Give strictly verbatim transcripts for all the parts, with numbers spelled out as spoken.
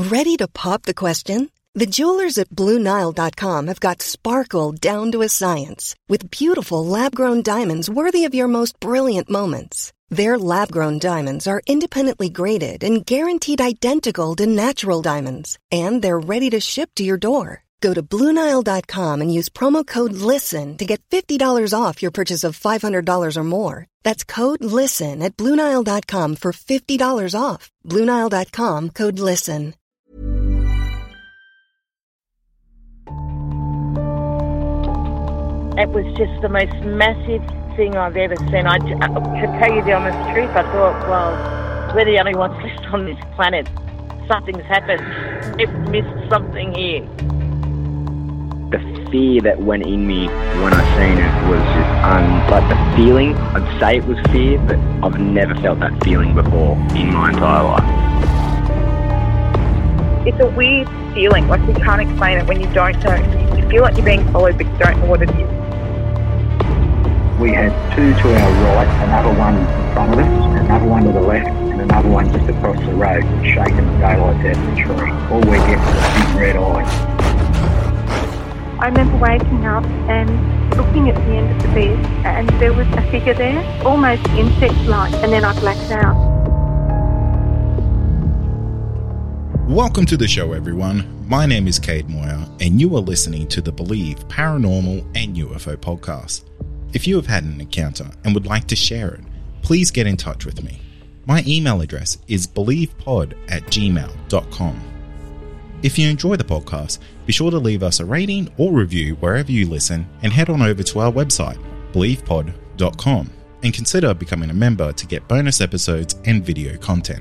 Ready to pop the question? The jewelers at Blue Nile dot com have got sparkle down to a science with beautiful lab-grown diamonds worthy of your most brilliant moments. Their lab-grown diamonds are independently graded and guaranteed identical to natural diamonds, and they're ready to ship to your door. Go to Blue Nile dot com and use promo code LISTEN to get fifty dollars off your purchase of five hundred dollars or more. That's code LISTEN at Blue Nile dot com for fifty dollars off. Blue Nile dot com, code LISTEN. It was just the most massive thing I've ever seen. I, to tell you the honest truth, I thought, well, we're the only ones left on this planet. Something's happened. We've missed something here. The fear that went in me when I seen it was just, um, like the feeling, I'd say it was fear, but I've never felt that feeling before in my entire life. It's a weird feeling, like you can't explain it when you don't know. You feel like you're being followed, but you don't know what it is. We had two to our right, another one in front of us, another one to the left, and another one just across the road, shaking the daylights out of the tree. All we get was a big red eye. I remember waking up and looking at the end of the bed, and there was a figure there, almost insect-like, and then I blacked out. Welcome to the show, everyone. My name is Cade Moyer, and you are listening to the Believe Paranormal and U F O podcast. If you have had an encounter and would like to share it, please get in touch with me. My email address is believepod at gmail dot com. If you enjoy the podcast, be sure to leave us a rating or review wherever you listen, and head on over to our website, believepod dot com, and consider becoming a member to get bonus episodes and video content.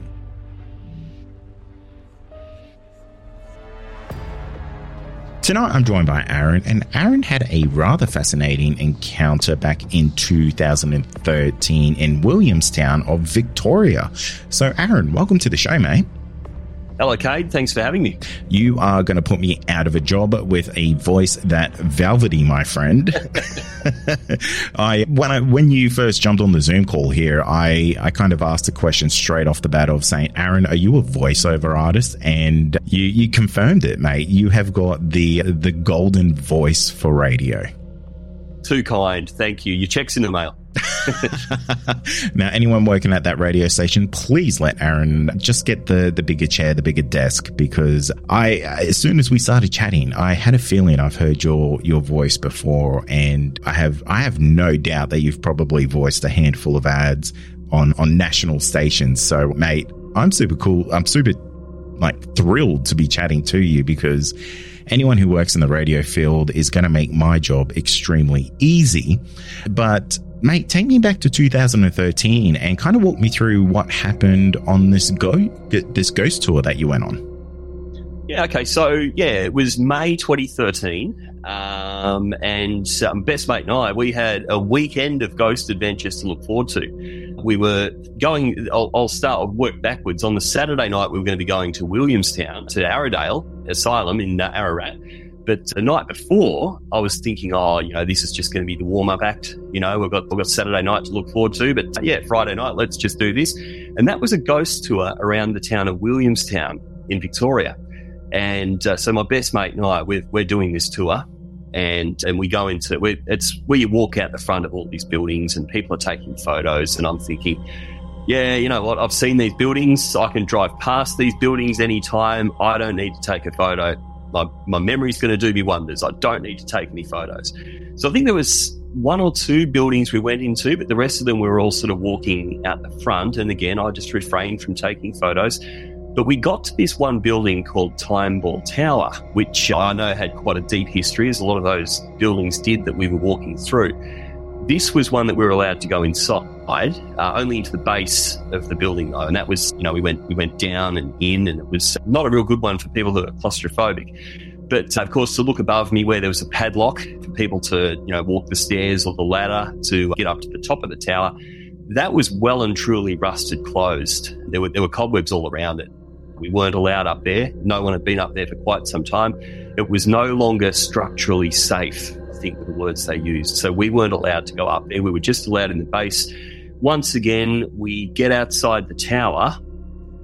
Tonight I'm joined by Aaron, and Aaron had a rather fascinating encounter back in two thousand thirteen in Williamstown of Victoria. So Aaron, welcome to the show, mate. Hello, Cade. Thanks for having me. You are going to put me out of a job with a voice that velvety, my friend. I when I when you first jumped on the Zoom call here, I, I kind of asked a question straight off the bat of saying, Aaron, are you a voiceover artist? And you, you confirmed it, mate. You have got the the golden voice for radio. Too kind. Thank you. Your check's in the mail. Now, anyone working at that radio station, please let Aaron just get the, the bigger chair, the bigger desk, because I, as soon as we started chatting, I had a feeling I've heard your, your voice before, and I have I have no doubt that you've probably voiced a handful of ads on, on national stations. So, mate, I'm super cool. I'm super like thrilled to be chatting to you, because anyone who works in the radio field is going to make my job extremely easy. But mate, take me back to two thousand thirteen and kind of walk me through what happened on this go this ghost tour that you went on. Yeah, okay. So, yeah, it was May twenty thirteen, um, and um, best mate and I, we had a weekend of ghost adventures to look forward to. We were going, I'll, I'll start, I'll work backwards. On the Saturday night, we were going to be going to Williamstown, to Arrowdale Asylum in uh, Ararat. But the night before, I was thinking, oh, you know, this is just going to be the warm-up act. You know, we've got we've got Saturday night to look forward to. But, uh, yeah, Friday night, let's just do this. And that was a ghost tour around the town of Williamstown in Victoria. And uh, so my best mate and I, we're, we're doing this tour. And and we go into we it's where you walk out the front of all these buildings and people are taking photos, and I'm thinking, yeah, you know what, I've seen these buildings, I can drive past these buildings anytime, I don't need to take a photo. My, my memory's going to do me wonders. I don't need to take any photos. So I think there was one or two buildings we went into, but the rest of them we were all sort of walking out the front, and again I just refrained from taking photos. But we got to this one building called Time Ball Tower, which I know had quite a deep history, as a lot of those buildings did that we were walking through. This was one that we were allowed to go inside, uh, only into the base of the building though, and that was, you know, we went we went down and in, and it was not a real good one for people who are claustrophobic. But uh, of course, to look above me where there was a padlock for people to, you know, walk the stairs or the ladder to get up to the top of the tower, that was well and truly rusted closed. There were there were cobwebs all around it. We weren't allowed up there. No one had been up there for quite some time. It was no longer structurally safe, I think were the words they used. So we weren't allowed to go up there. We were just allowed in the base. Once again, we get outside the tower,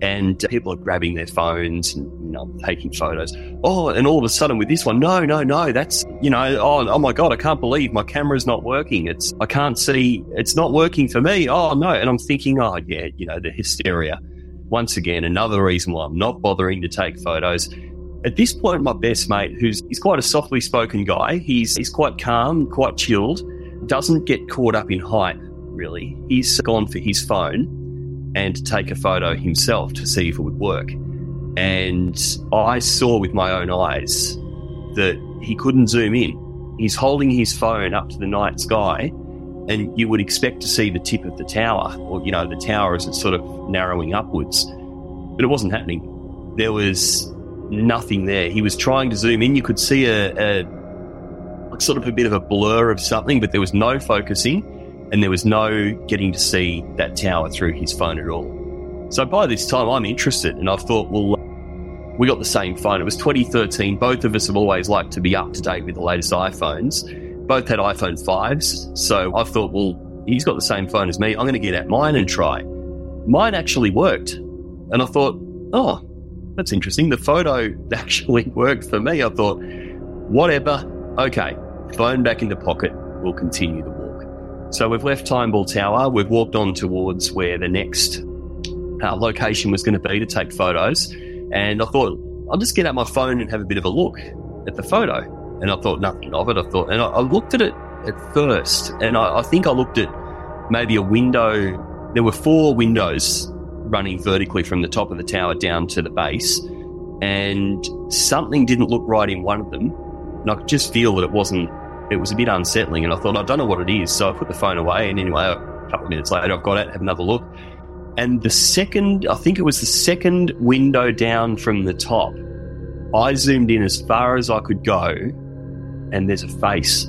and people are grabbing their phones and, you know, taking photos. Oh, and all of a sudden with this one, no, no, no, that's, you know, oh, oh my God, I can't believe my camera's not working. It's, I can't see, it's not working for me. Oh no. And I'm thinking, oh yeah, you know, the hysteria. Once again, another reason why I'm not bothering to take photos. At this point, my best mate, who's he's quite a softly spoken guy, he's he's quite calm, quite chilled, doesn't get caught up in hype, really. He's gone for his phone and to take a photo himself to see if it would work. And I saw with my own eyes that he couldn't zoom in. He's holding his phone up to the night sky, and you would expect to see the tip of the tower, or, you know, the tower as it's sort of narrowing upwards. But it wasn't happening. There was nothing there. He was trying to zoom in. You could see a, a like sort of a bit of a blur of something, but there was no focusing, and there was no getting to see that tower through his phone at all. So by this time, I'm interested, and I thought, well, we got the same phone. It was twenty thirteen. Both of us have always liked to be up to date with the latest iPhones. Both had iPhone fives. So I thought, well, he's got the same phone as me. I'm going to get out mine and try. Mine actually worked. And I thought, oh, that's interesting. The photo actually worked for me. I thought, whatever. Okay, phone back in the pocket. We'll continue the walk. So we've left Time Ball Tower. We've walked on towards where the next uh, location was going to be to take photos. And I thought, I'll just get out my phone and have a bit of a look at the photo. And I thought nothing of it. I thought, and I, I looked at it at first, and I, I think I looked at maybe a window. There were four windows running vertically from the top of the tower down to the base, and something didn't look right in one of them. And I could just feel that it wasn't, it was a bit unsettling. And I thought, I don't know what it is. So I put the phone away, and anyway, a couple of minutes later, I've got it, have another look. And the second, I think it was the second window down from the top, I zoomed in as far as I could go, and there's a face.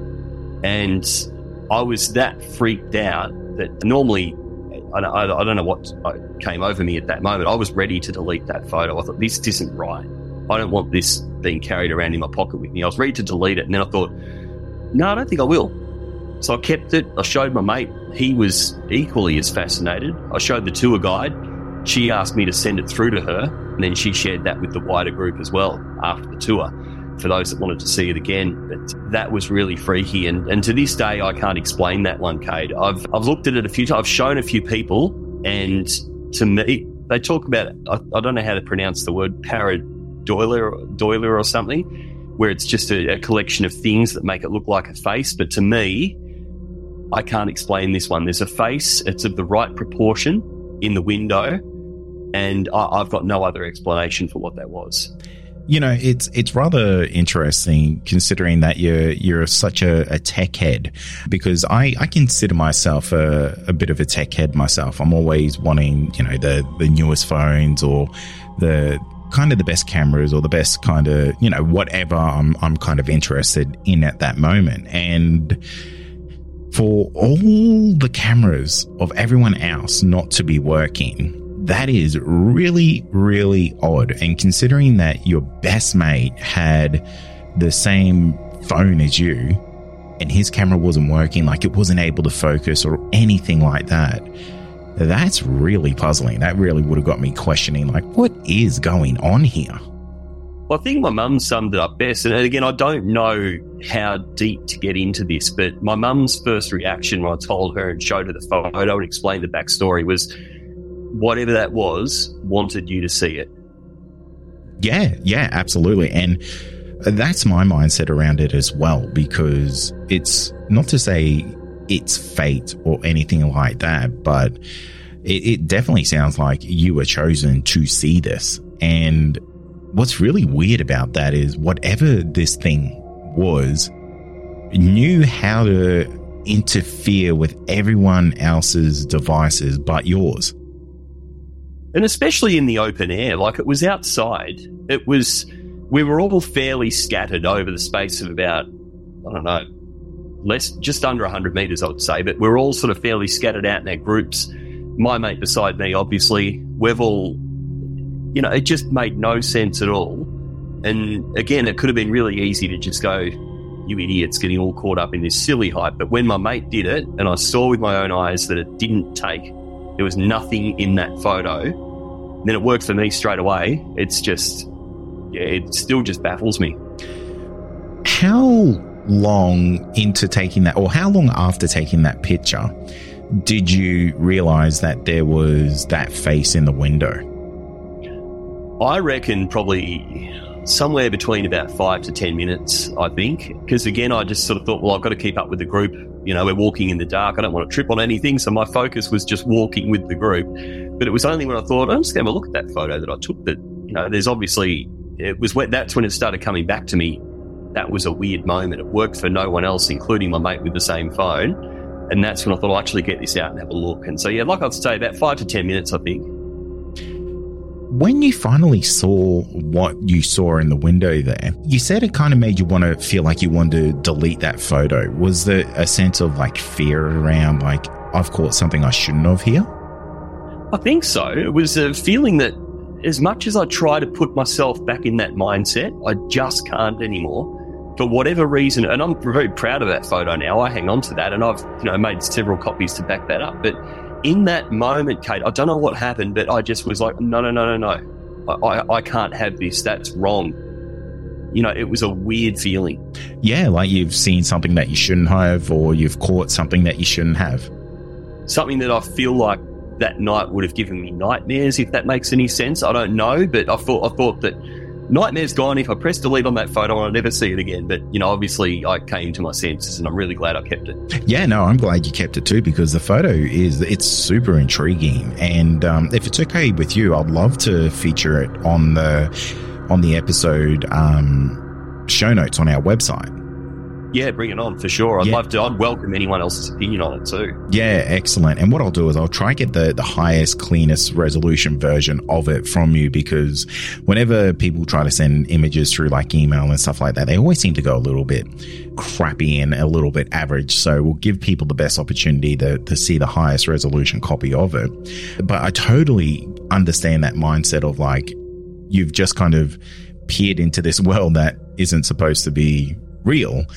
And I was that freaked out that normally, I don't, I don't know what came over me at that moment. I was ready to delete that photo. I thought, this isn't right. I don't want this being carried around in my pocket with me. I was ready to delete it. And then I thought, no, I don't think I will. So I kept it. I showed my mate. He was equally as fascinated. I showed the tour guide. She asked me to send it through to her, and then she shared that with the wider group as well after the tour for those that wanted to see it again. But that was really freaky, and, and to this day I can't explain that one, Cade. I've I've looked at it a few times. I've shown a few people, and to me, they talk about, I, I don't know how to pronounce the word, pareidolia, doiler or something, where it's just a, a collection of things that make it look like a face. But to me, I can't explain this one. There's a face, it's of the right proportion in the window, and I, I've got no other explanation for what that was. You know, it's it's rather interesting considering that you're you're such a, a tech head, because I, I consider myself a, a bit of a tech head myself. I'm always wanting, you know, the, the newest phones or the kind of the best cameras or the best kind of, you know, whatever I'm I'm kind of interested in at that moment. And for all the cameras of everyone else not to be working, that is really, really odd. And considering that your best mate had the same phone as you and his camera wasn't working, like it wasn't able to focus or anything like that, that's really puzzling. That really would have got me questioning, like, what is going on here? Well, I think my mum summed it up best. And again, I don't know how deep to get into this, but my mum's first reaction when I told her and showed her the photo and explained the backstory was, whatever that was, wanted you to see it. Yeah, yeah, absolutely. And that's my mindset around it as well, because it's not to say it's fate or anything like that, but it, it definitely sounds like you were chosen to see this. And what's really weird about that is whatever this thing was knew how to interfere with everyone else's devices but yours. And especially in the open air, like it was outside. It was, we were all fairly scattered over the space of about, I don't know, less, just under one hundred metres, I would say. But we're all sort of fairly scattered out in our groups. My mate beside me, obviously, we've all, you know, it just made no sense at all. And again, it could have been really easy to just go, you idiots, getting all caught up in this silly hype. But when my mate did it, and I saw with my own eyes that it didn't take, there was nothing in that photo, then it worked for me straight away. It's just, yeah, it still just baffles me. How long into taking that, or how long after taking that picture, did you realize that there was that face in the window? I reckon probably somewhere between about five to ten minutes, I think. Because again, I just sort of thought, well, I've got to keep up with the group. You know, we're walking in the dark. I don't want to trip on anything. So my focus was just walking with the group. But it was only when I thought, I'm just going to look at that photo that I took that, you know, there's obviously, it was when, that's when it started coming back to me. That was a weird moment. It worked for no one else, including my mate with the same phone. And that's when I thought I'll actually get this out and have a look. And so, yeah, like I'd say, about five to ten minutes, I think. When you finally saw what you saw in the window there, you said it kind of made you want to feel like you wanted to delete that photo. Was there a sense of like fear around like, I've caught something I shouldn't have here? I think so. It was a feeling that as much as I try to put myself back in that mindset, I just can't anymore. For whatever reason, and I'm very proud of that photo now. I hang on to that, and I've, you know, made several copies to back that up. But in that moment, Kate, I don't know what happened, but I just was like, no, no, no, no, no. I, I, I can't have this. That's wrong. You know, it was a weird feeling. Yeah, like you've seen something that you shouldn't have, or you've caught something that you shouldn't have. Something that I feel like that night would have given me nightmares, if that makes any sense. I don't know, but I thought I thought that nightmare's gone. If I press delete on that photo, I'll never see it again. But, you know, obviously I came to my senses, and I'm really glad I kept it. Yeah, no, I'm glad you kept it too, because the photo is, it's super intriguing. And um, if it's okay with you, I'd love to feature it on the, on the episode um, show notes on our website. Yeah, bring it on for sure. I'd yeah. love to. I'd welcome anyone else's opinion on it too. Yeah, excellent. And what I'll do is I'll try and get the, the highest, cleanest resolution version of it from you, because whenever people try to send images through like email and stuff like that, they always seem to go a little bit crappy and a little bit average. So we'll give people the best opportunity to, to see the highest resolution copy of it. But I totally understand that mindset of like, you've just kind of peered into this world that isn't supposed to be real.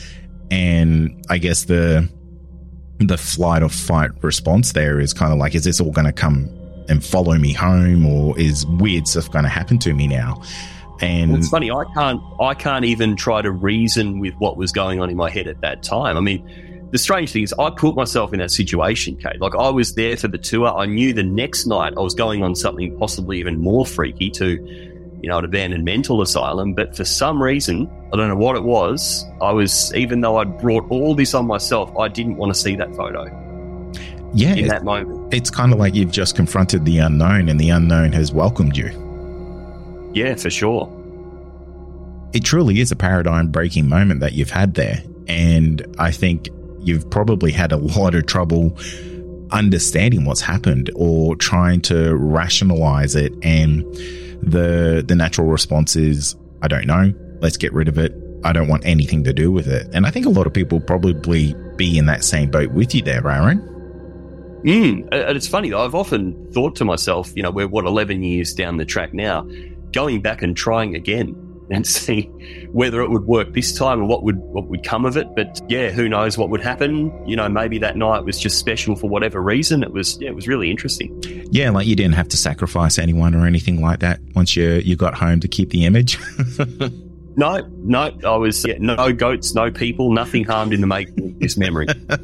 And I guess the the flight or fight response there is kind of like, is this all going to come and follow me home, or is weird stuff going to happen to me now? And well, it's funny, I can't I can't even try to reason with what was going on in my head at that time. I mean, the strange thing is I put myself in that situation, Kate. Like, I was there for the tour. I knew the next night I was going on something possibly even more freaky to, you know, an abandoned mental asylum. But for some reason, I don't know what it was, I was, even though I'd brought all this on myself, I didn't want to see that photo. Yeah. In that moment. It's kind of like you've just confronted the unknown, and the unknown has welcomed you. Yeah, for sure. It truly is a paradigm-breaking moment that you've had there. And I think you've probably had a lot of trouble understanding what's happened, or trying to rationalize it. And the the natural response is, I don't know, let's get rid of it. I don't want anything to do with it. And I think a lot of people probably be in that same boat with you there, Aaron. Mm. And it's funny, I've often thought to myself, you know, we're, what, eleven years down the track now, going back and trying again and see whether it would work this time and what would what would come of it. But yeah, who knows what would happen. You know, maybe that night was just special for whatever reason. It was, yeah, it was really interesting. Yeah, like you didn't have to sacrifice anyone or anything like that once you you got home to keep the image. No, no, I was, yeah, no goats, no people, nothing harmed in the making of this memory.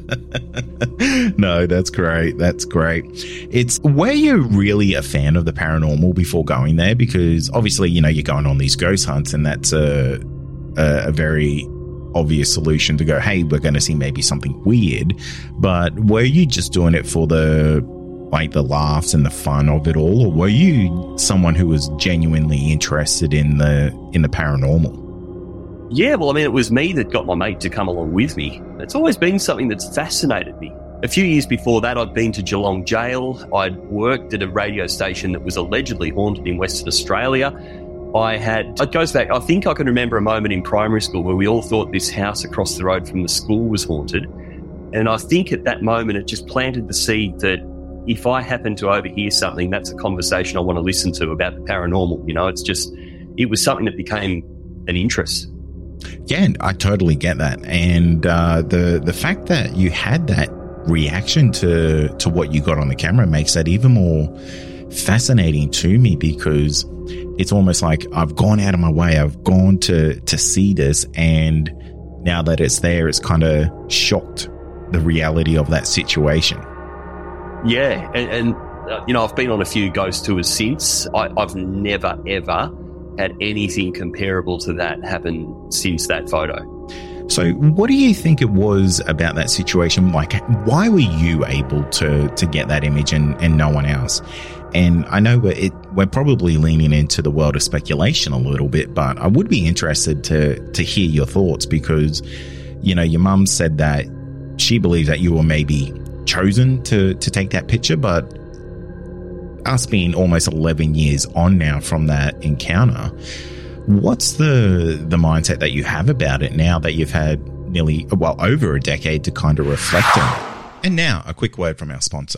No, that's great. That's great. It's, were you really a fan of the paranormal before going there? Because obviously, you know, you're going on these ghost hunts, and that's a, a, a very obvious solution to go, hey, we're going to see maybe something weird. But were you just doing it for the, like the laughs and the fun of it all? Or were you someone who was genuinely interested in the, in the paranormal? Yeah, well, I mean, it was me that got my mate to come along with me. It's always been something that's fascinated me. A few years before that, I'd been to Geelong Jail. I'd worked at a radio station that was allegedly haunted in Western Australia. I had, it goes back, I think I can remember a moment in primary school where we all thought this house across the road from the school was haunted. And I think at that moment, it just planted the seed that if I happen to overhear something, that's a conversation I want to listen to about the paranormal. You know, it's just, it was something that became an interest. Yeah, I totally get that. And uh, the the fact that you had that reaction to to what you got on the camera makes that even more fascinating to me because it's almost like I've gone out of my way. I've gone to, to see this, and now that it's there, it's kind of shocked the reality of that situation. Yeah, and, and uh, you know, I've been on a few ghost tours since. I, I've never, ever had anything comparable to that happen since that photo. So what do you think it was about that situation? Like, why were you able to to get that image and, and no one else? And I know we're, it, we're probably leaning into the world of speculation a little bit, but I would be interested to to hear your thoughts because, you know, your mum said that she believes that you were maybe chosen to, to take that picture, but us being almost eleven years on now from that encounter, what's the the mindset that you have about it now that you've had nearly, well, over a decade to kind of reflect on it? And now, a quick word from our sponsor.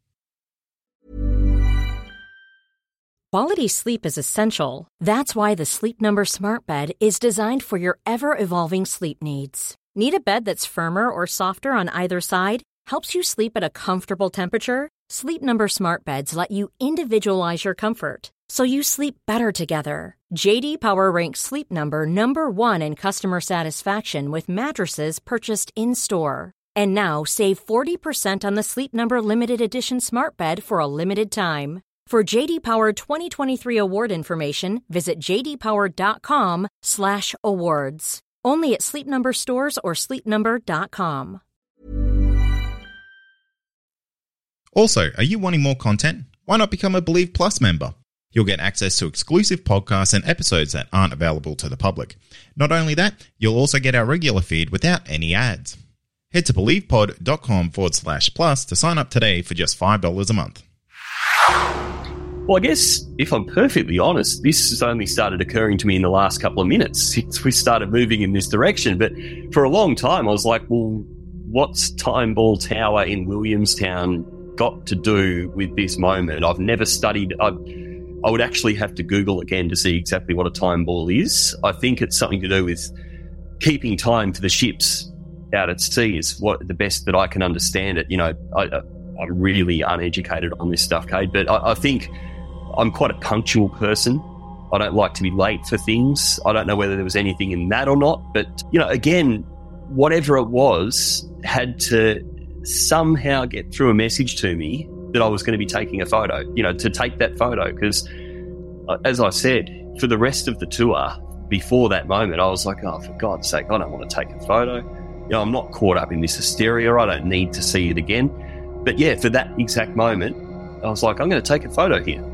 Quality sleep is essential. That's why the Sleep Number Smart Bed is designed for your ever-evolving sleep needs. Need a bed that's firmer or softer on either side? Helps you sleep at a comfortable temperature? Sleep Number Smart Beds let you individualize your comfort, so you sleep better together. J D Power ranks Sleep Number number one in customer satisfaction with mattresses purchased in-store. And now save forty percent on the Sleep Number Limited Edition Smart Bed for a limited time. For J D Power twenty twenty-three award information, visit jdpower.com slash awards. Only at Sleep Number stores or sleep number dot com. Also, are you wanting more content? Why not become a Believe Plus member? You'll get access to exclusive podcasts and episodes that aren't available to the public. Not only that, you'll also get our regular feed without any ads. Head to believepod.com forward slash plus to sign up today for just five dollars a month. Well, I guess, if I'm perfectly honest, this has only started occurring to me in the last couple of minutes since we started moving in this direction. But for a long time, I was like, well, what's Time Ball Tower in Williamstown got to do with this moment? I've never studied... I've, I would actually have to Google again to see exactly what a time ball is. I think it's something to do with keeping time for the ships out at sea is what the best that I can understand it. You know, I, I'm really uneducated on this stuff, Cade, but I, I think I'm quite a punctual person. I don't like to be late for things. I don't know whether there was anything in that or not, but, you know, again, whatever it was had to somehow get through a message to me that I was going to be taking a photo, you know, to take that photo. Because, as I said, for the rest of the tour, before that moment, I was like, oh, for God's sake, I don't want to take a photo. You know, I'm not caught up in this hysteria. I don't need to see it again. But yeah, for that exact moment, I was like, I'm going to take a photo here.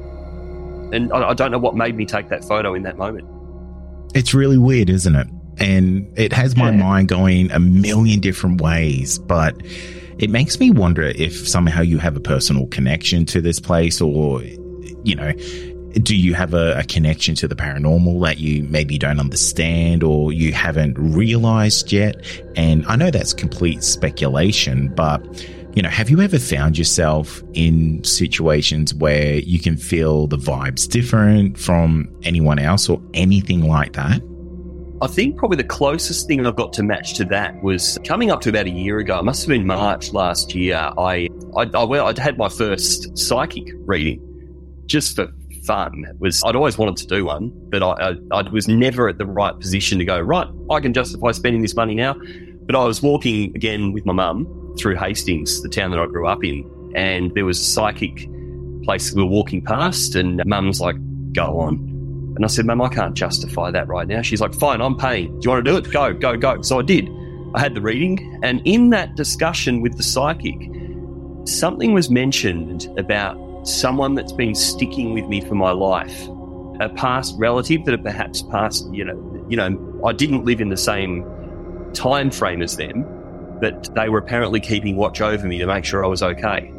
And I, I don't know what made me take that photo in that moment. It's really weird, isn't it? And it has my Yeah. mind going a million different ways, but it makes me wonder if somehow you have a personal connection to this place, or, you know, do you have a, a connection to the paranormal that you maybe don't understand or you haven't realized yet? And I know that's complete speculation, but, you know, have you ever found yourself in situations where you can feel the vibes different from anyone else or anything like that? I think probably the closest thing I've got to match to that was coming up to about a year ago. It must have been March last year. I, I, I well, I'd had my first psychic reading just for fun. It was I'd always wanted to do one, but I, I, I was never at the right position to go, right, I can justify spending this money now. But I was walking again with my mum through Hastings, the town that I grew up in, and there was a psychic place we were walking past, and mum's like, go on. And I said, Mum, I can't justify that right now. She's like, fine, I'm paying. Do you want to do it? Go, go, go. So I did. I had the reading. And in that discussion with the psychic, something was mentioned about someone that's been sticking with me for my life, a past relative that had perhaps passed, you know, you know, I didn't live in the same time frame as them, but they were apparently keeping watch over me to make sure I was okay.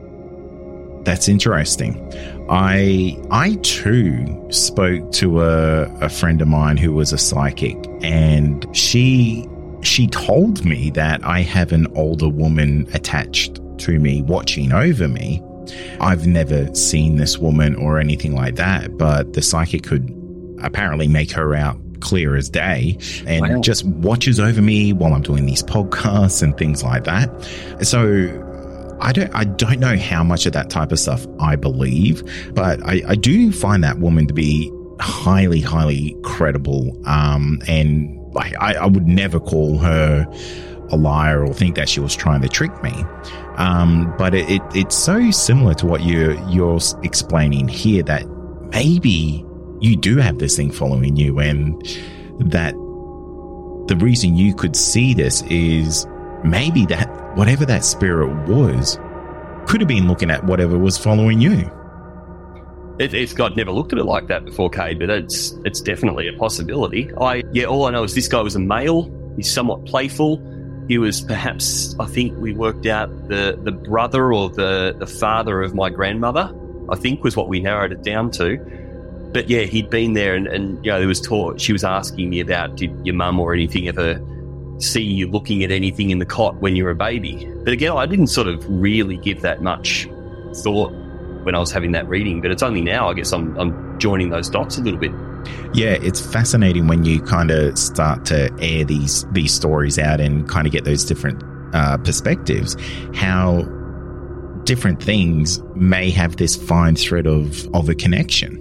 That's interesting. I I too spoke to a, a friend of mine who was a psychic, and she she told me that I have an older woman attached to me watching over me. I've never seen this woman or anything like that, but the psychic could apparently make her out clear as day and Wow. just watches over me while I'm doing these podcasts and things like that. So I don't I don't know how much of that type of stuff I believe, but I, I do find that woman to be highly, highly credible. Um, and like I, I would never call her a liar or think that she was trying to trick me. Um, but it, it it's so similar to what you're you're explaining here, that maybe you do have this thing following you, and that the reason you could see this is maybe that whatever that spirit was could have been looking at whatever was following you. It, it's I'd never looked at it like that before, Cade, but it's it's definitely a possibility. I yeah, all I know is this guy was a male. He's somewhat playful. He was perhaps, I think we worked out the the brother or the the father of my grandmother, I think was what we narrowed it down to. But yeah, he'd been there, and, and you know, there was talk. She was asking me about, did your mum or anything ever see you looking at anything in the cot when you were a baby? But again, I didn't sort of really give that much thought when I was having that reading. But it's only now, I guess, I'm, I'm joining those dots a little bit. Yeah, it's fascinating when you kind of start to air these these stories out and kind of get those different uh, perspectives, how different things may have this fine thread of, of a connection.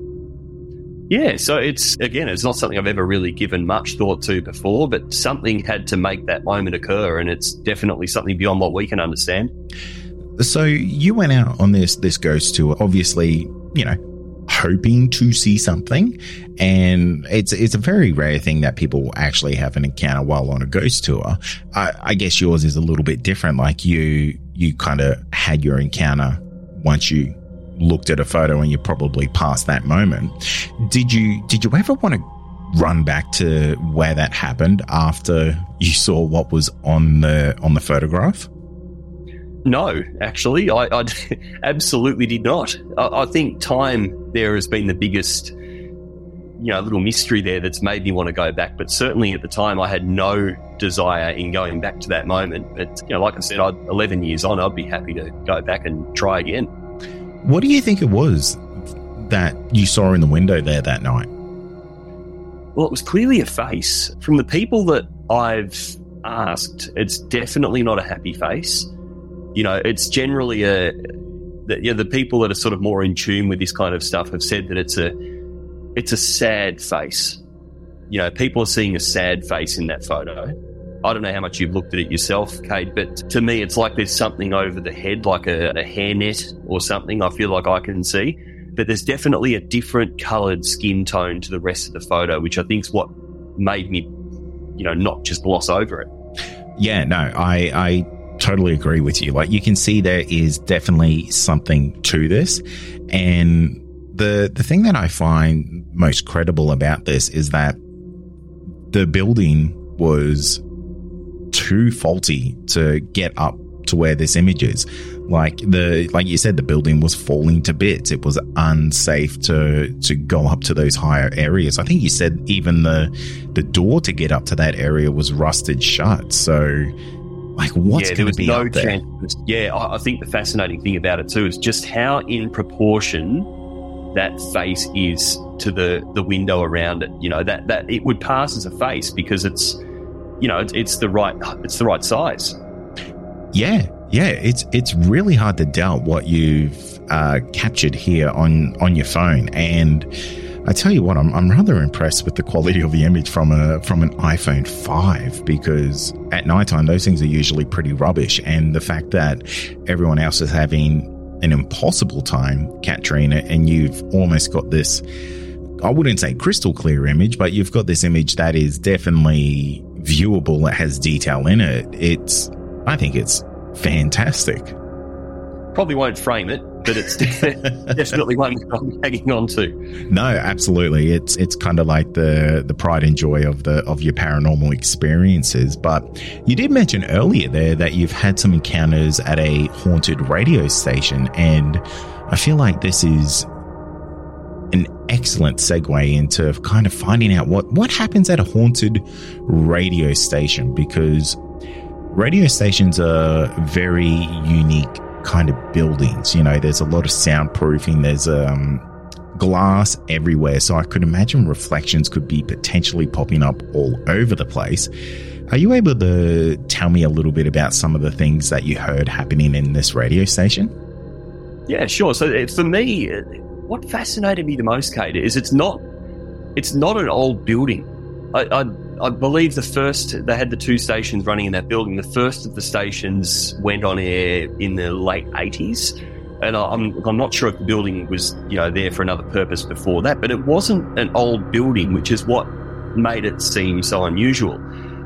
Yeah, so it's, again, it's not something I've ever really given much thought to before, but something had to make that moment occur, and it's definitely something beyond what we can understand. So you went out on this this ghost tour, obviously, you know, hoping to see something, and it's it's a very rare thing that people actually have an encounter while on a ghost tour. I, I guess yours is a little bit different. Like you you kind of had your encounter once you looked at a photo and you probably passed that moment. Did you did you ever want to run back to where that happened after you saw what was on the on the photograph? No, actually, I, I absolutely did not. I, I think time there has been the biggest, you know, little mystery there that's made me want to go back. But certainly at the time, I had no desire in going back to that moment. But, you know, like I said, I'd, eleven years on, I'd be happy to go back and try again. What do you think it was that you saw in the window there that night? Well, it was clearly a face. From the people that I've asked, it's definitely not a happy face. You know, it's generally a, the, you know, the people that are sort of more in tune with this kind of stuff have said that it's a, it's a sad face. You know, people are seeing a sad face in that photo. I don't know how much you've looked at it yourself, Kate, but to me, it's like there's something over the head, like a, a hairnet or something. I feel like I can see, but there's definitely a different coloured skin tone to the rest of the photo, which I think is what made me, you know, not just gloss over it. Yeah, no, I, I totally agree with you. Like, you can see there is definitely something to this. And the the thing that I find most credible about this is that the building was too faulty to get up to where this image is. Like the like you said, the building was falling to bits. It was unsafe to to go up to those higher areas. I think you said even the the door to get up to that area was rusted shut. So, like, what's yeah, going to be no up there? Chance. Yeah, I, I think the fascinating thing about it too is just how in proportion that face is to the the window around it. You know, that that it would pass as a face because it's, you know, it's, it's the right it's the right size. Yeah. Yeah, it's it's really hard to doubt what you've uh, captured here on, on your phone. And I tell you what, I'm I'm rather impressed with the quality of the image from a from an iPhone five, because at nighttime those things are usually pretty rubbish. And the fact that everyone else is having an impossible time capturing it, and you've almost got this, I wouldn't say crystal clear image, but you've got this image that is definitely viewable. It has detail in it. It's, I think it's fantastic. Probably won't frame it, but it's definitely one I'm hanging on to. No, absolutely. It's it's kind of like the the pride and joy of the of your paranormal experiences. But you did mention earlier there that you've had some encounters at a haunted radio station, and I feel like this is an excellent segue into kind of finding out what what happens at a haunted radio station, because radio stations are very unique kind of buildings. You know, there's a lot of soundproofing. There's um, glass everywhere, so I could imagine reflections could be potentially popping up all over the place. Are you able to tell me a little bit about some of the things that you heard happening in this radio station? Yeah, sure. So for me, what fascinated me the most, Kate, is it's not it's not an old building. I, I, I believe the first, they had the two stations running in that building. The first of the stations went on air in the late eighties. And I'm, I'm not sure if the building was, you know, there for another purpose before that, but it wasn't an old building, which is what made it seem so unusual.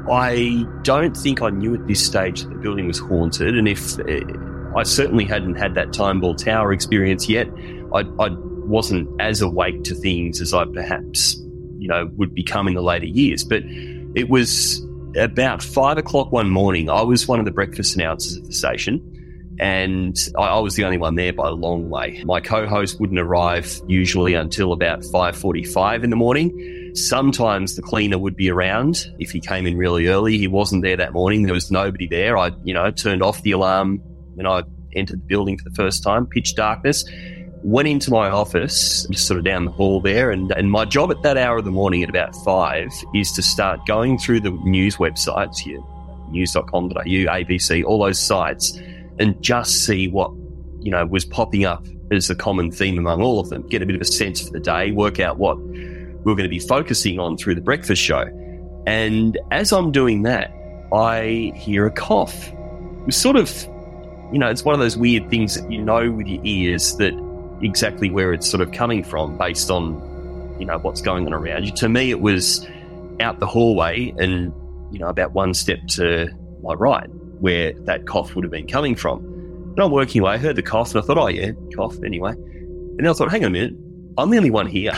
I don't think I knew at this stage that the building was haunted, and if uh, I certainly hadn't had that Time Ball Tower experience yet, I, I wasn't as awake to things as I perhaps, you know, would become in the later years. But it was about five o'clock one morning. I was one of the breakfast announcers at the station, and I, I was the only one there by a long way. My co-host wouldn't arrive usually until about five forty-five in the morning. Sometimes the cleaner would be around if he came in really early. He wasn't there that morning. There was nobody there. I, you know, turned off the alarm when I entered the building for the first time, pitch darkness, went into my office, just sort of down the hall there, and, and my job at that hour of the morning at about five is to start going through the news websites here, news dot com dot a u, A B C, all those sites, and just see what, you know, was popping up as a common theme among all of them, get a bit of a sense for the day, work out what we we're going to be focusing on through the breakfast show. And as I'm doing that, I hear a cough. It was sort of, you know, it's one of those weird things that you know with your ears that exactly where it's sort of coming from based on, you know, what's going on around you. To me, it was out the hallway and, you know, about one step to my right where that cough would have been coming from. And I'm working away, I heard the cough, and I thought, oh yeah, cough anyway. And then I thought, hang on a minute, I'm the only one here.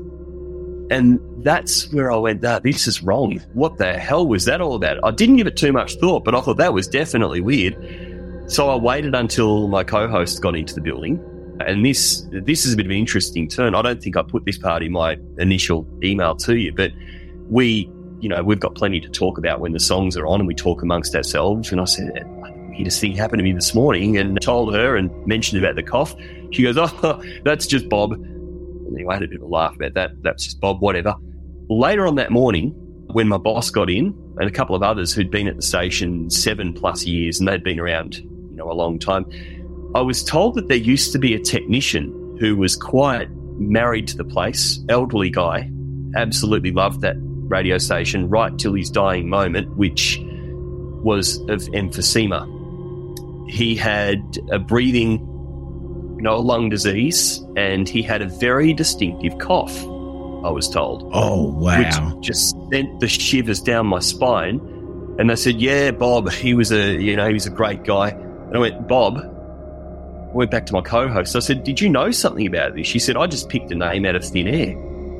And that's where I went, ah, this is wrong. What the hell was that all about? I didn't give it too much thought, but I thought that was definitely weird. So I waited until my co-host got into the building. And this this is a bit of an interesting turn. I don't think I put this part in my initial email to you, but we, you know, we've got plenty to talk about when the songs are on and we talk amongst ourselves. And I said, the weirdest thing happened to me this morning, and told her and mentioned about the cough. She goes, oh, that's just Bob. Anyway, I had a bit of a laugh about that. That's just Bob, whatever. Later on that morning, when my boss got in and a couple of others who'd been at the station seven plus years and they'd been around, you know, a long time, I was told that there used to be a technician who was quite married to the place, elderly guy, absolutely loved that radio station right till his dying moment, which was of emphysema. He had a breathing, you know, a lung disease, and he had a very distinctive cough, I was told. Oh, wow. Which just sent the shivers down my spine. And they said, yeah, Bob, he was a, you know, he was a great guy. And I went, Bob? I went back to my co-host. I said, did you know something about this? She said, I just picked a name out of thin air.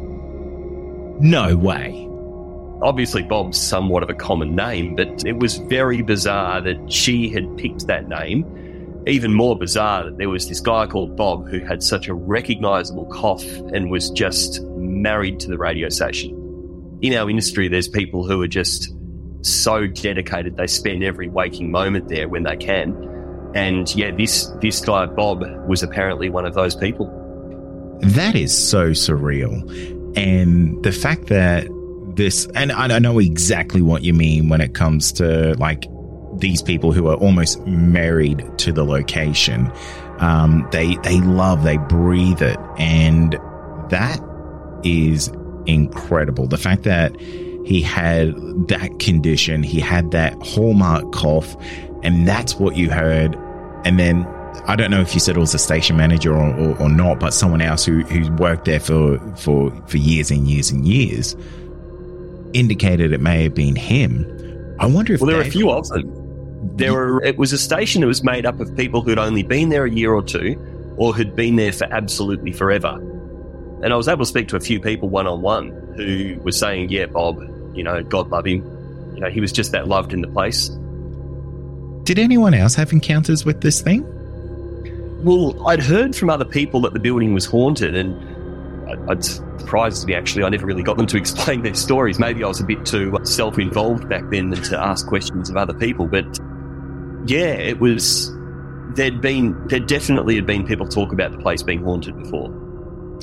No way. Obviously, Bob's somewhat of a common name, but it was very bizarre that she had picked that name. Even more bizarre that there was this guy called Bob who had such a recognisable cough and was just married to the radio station. In our industry, there's people who are just so dedicated, they spend every waking moment there when they can. And yeah, this, this guy, Bob, was apparently one of those people. That is so surreal. And the fact that this, and I know exactly what you mean when it comes to like these people who are almost married to the location. Um, they, they love, they breathe it. And that is incredible. The fact that he had that condition, he had that hallmark cough, and that's what you heard. And then I don't know if you said it was a station manager or, or, or not, but someone else who, who worked there for, for, for years and years and years indicated it may have been him. I wonder if well, there were a few of them. There were. It was a station that was made up of people who'd only been there a year or two, or had been there for absolutely forever. And I was able to speak to a few people one on one who were saying, "Yeah, Bob, you know, God love him. You know, he was just that loved in the place." Did anyone else have encounters with this thing? Well, I'd heard from other people that the building was haunted, and it surprised me, actually. I never really got them to explain their stories. Maybe I was a bit too self-involved back then than to ask questions of other people. But yeah, it was, there'd been, there definitely had been people talk about the place being haunted before.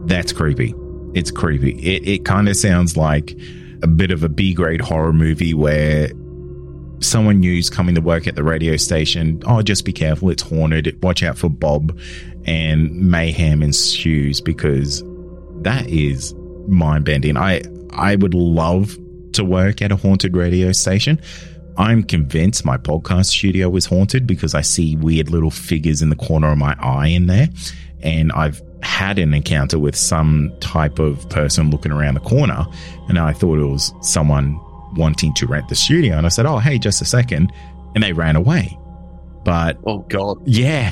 That's creepy. It's creepy. It, it kind of sounds like a bit of a B-grade horror movie where someone new's coming to work at the radio station. Oh, just be careful. It's haunted. Watch out for Bob, and mayhem ensues, because that is mind-bending. I, I would love to work at a haunted radio station. I'm convinced my podcast studio is haunted because I see weird little figures in the corner of my eye in there. And I've had an encounter with some type of person looking around the corner, and I thought it was someone wanting to rent the studio. And I said, oh, hey, just a second. And they ran away. But oh, God. Yeah.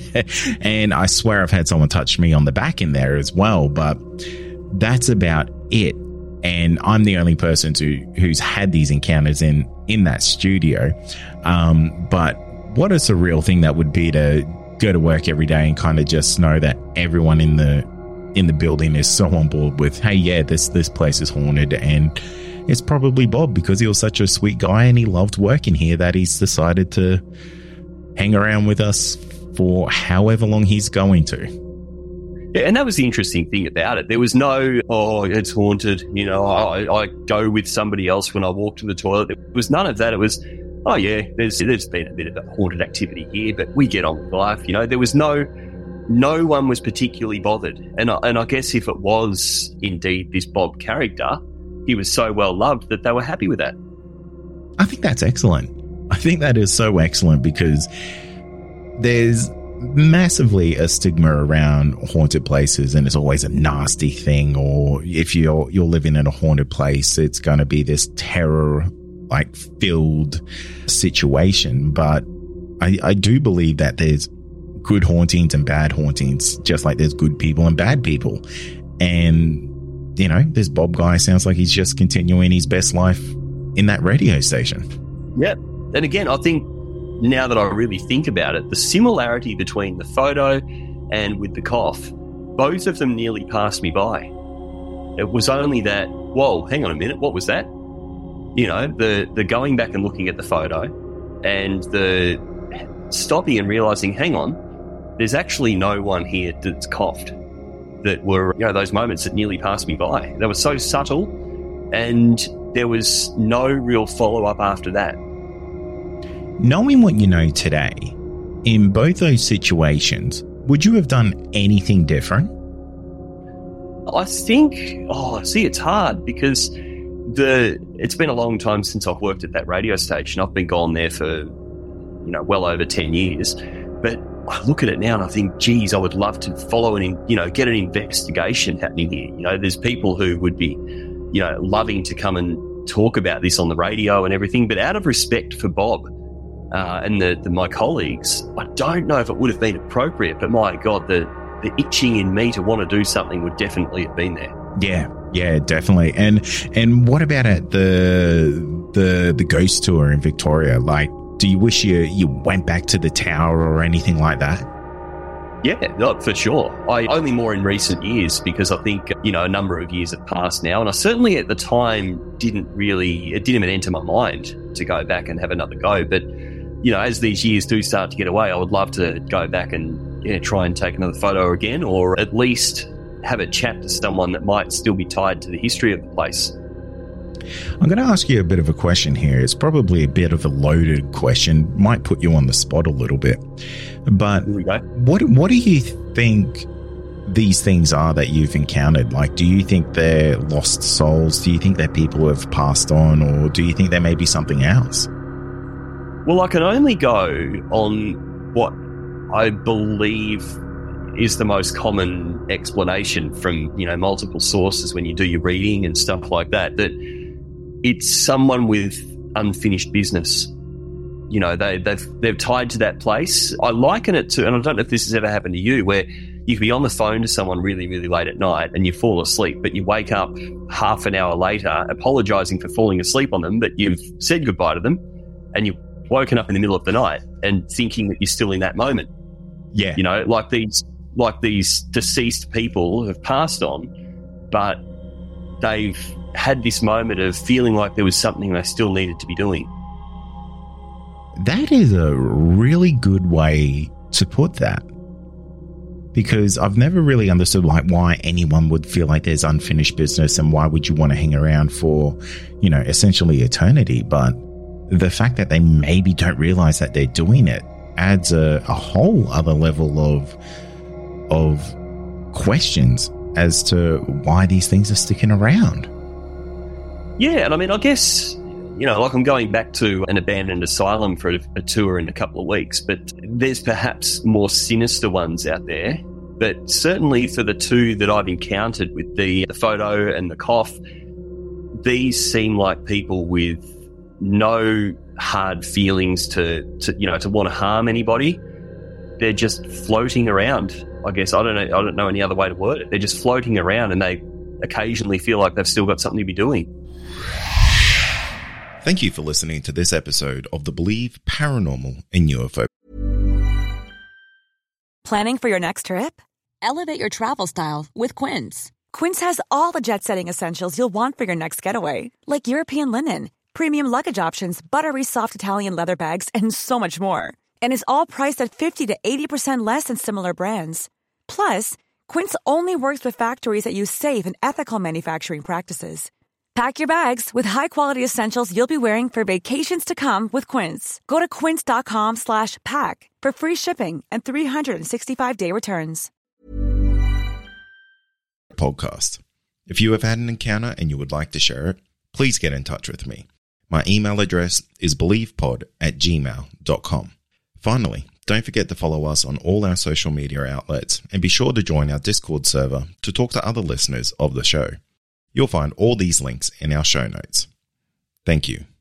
And I swear I've had someone touch me on the back in there as well. But that's about it. And I'm the only person to who's had these encounters in, in that studio. Um, but what a surreal thing that would be to go to work every day and kind of just know that everyone in the in the building is so on board with, hey, yeah, this this place is haunted, and it's probably Bob because he was such a sweet guy and he loved working here that he's decided to hang around with us for however long he's going to. Yeah, and that was the interesting thing about it. There was no, oh, it's haunted, you know, I, I go with somebody else when I walk to the toilet. There was none of that. It was, oh, yeah, there's there's been a bit of a haunted activity here, but we get on with life. You know, there was no, no one was particularly bothered. And I, and I guess if it was indeed this Bob character, he was so well loved that they were happy with that. I think that's excellent. I think that is so excellent because there's massively a stigma around haunted places, and it's always a nasty thing. Or if you're you're living in a haunted place, it's going to be this terror like filled situation. But I, I do believe that there's good hauntings and bad hauntings, just like there's good people and bad people. And you know, this Bob guy sounds like he's just continuing his best life in that radio station. Yeah, and again, I think, now that I really think about it, the similarity between the photo and with the cough, both of them nearly passed me by. It was only that, whoa, hang on a minute, what was that? You know, the, the going back and looking at the photo and the stopping and realising, hang on, there's actually no one here that's coughed. That were, you know, those moments that nearly passed me by. They were so subtle, and there was no real follow-up after that. Knowing what you know today, in both those situations, would you have done anything different? I think, oh, see, it's hard because the it's been a long time since I've worked at that radio station. I've been gone there for, you know, well over ten years. But I look at it now and I think, geez, I would love to follow and, you know, get an investigation happening here. You know, there's people who would be, you know, loving to come and talk about this on the radio and everything. But out of respect for Bob, Uh, and the, the my colleagues, I don't know if it would have been appropriate, but my God, the, the itching in me to want to do something would definitely have been there. Yeah, yeah, definitely. And and what about at the the the ghost tour in Victoria? Like, do you wish you you went back to the tower or anything like that? Yeah, no, for sure. I only more in recent years because I think, you know, a number of years have passed now, and I certainly at the time didn't really, it didn't even enter my mind to go back and have another go. But you know, as these years do start to get away, I would love to go back and yeah, try and take another photo again, or at least have a chat to someone that might still be tied to the history of the place. I'm going to ask you a bit of a question here. It's probably a bit of a loaded question, might put you on the spot a little bit. But what what do you think these things are that you've encountered? Like, do you think they're lost souls? Do you think that people have passed on, or do you think there may be something else? Well, I can only go on what I believe is the most common explanation from, you know, multiple sources when you do your reading and stuff like that, that it's someone with unfinished business. You know, they, they've, they've tied to that place. I liken it to, and I don't know if this has ever happened to you, where you could be on the phone to someone really, really late at night and you fall asleep, but you wake up half an hour later apologising for falling asleep on them, but you've said goodbye to them and you've woken up in the middle of the night and thinking that you're still in that moment. Yeah. You know, like these like these deceased people have passed on, but they've had this moment of feeling like there was something they still needed to be doing. That is a really good way to put that. Because I've never really understood like why anyone would feel like there's unfinished business and why would you want to hang around for, you know, essentially eternity. But the fact that they maybe don't realize that they're doing it adds a, a whole other level of of questions as to why these things are sticking around. Yeah, and I mean, I guess, you know, like I'm going back to an abandoned asylum for a, a tour in a couple of weeks, but there's perhaps more sinister ones out there. But certainly for the two that I've encountered with the, the photo and the cough, these seem like people with no hard feelings to, to you know, to want to harm anybody. They're just floating around. I guess I don't know. I don't know any other way to word it. They're just floating around, and they occasionally feel like they've still got something to be doing. Thank you for listening to this episode of the Believe Paranormal and U F O. Planning for your next trip? Elevate your travel style with Quince. Quince has all the jet-setting essentials you'll want for your next getaway, like European linen, premium luggage options, buttery soft Italian leather bags, and so much more. And is all priced at fifty to eighty percent less than similar brands. Plus, Quince only works with factories that use safe and ethical manufacturing practices. Pack your bags with high-quality essentials you'll be wearing for vacations to come with Quince. Go to quince.com slash pack for free shipping and three sixty-five day returns. Podcast. If you have had an encounter and you would like to share it, please get in touch with me. My email address is believepod at gmail dot com. Finally, don't forget to follow us on all our social media outlets and be sure to join our Discord server to talk to other listeners of the show. You'll find all these links in our show notes. Thank you.